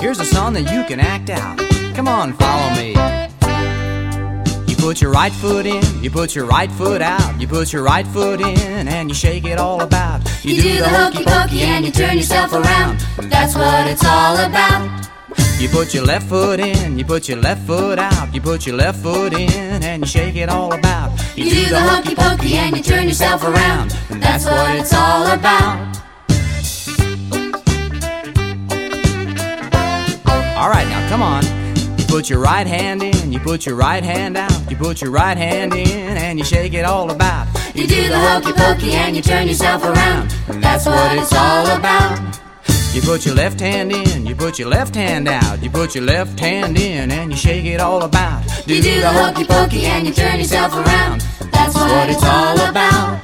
here's a song that you can act out. Come on, follow me. You put your right foot in, you put your right foot out, you put your right foot in and you shake it all about. You do the hokey pokey and you turn yourself around. That's what it's all about. You put your left foot in, you put your left foot out, you put your left foot in and you shake it all about. You do the hokey pokey and you turn yourself around. That's what it's all about. All right, now come on. You put your right hand in, you put your right hand out, you put your right hand in and you shake it all about. You do the hokey pokey and you turn yourself around. That's what it's all about. You put your left hand in, you put your left hand out, you put your left hand in and you shake it all about. You do the hokey pokey and you turn yourself around. That's what it's all about.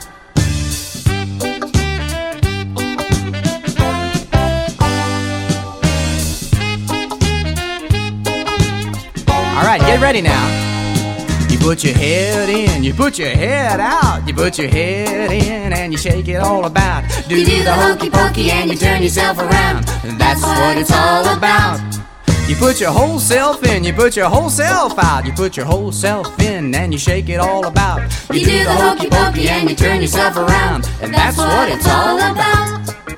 All right, get ready now. You put your head in, you put your head out, you put your head in and you shake it all about. You do the hokey pokey and you turn yourself around. That's what it's all about. You put your whole self in, you put your whole self out, you put your whole self in and you shake it all about. You do the hokey pokey and you turn yourself around. And that's what it's all about.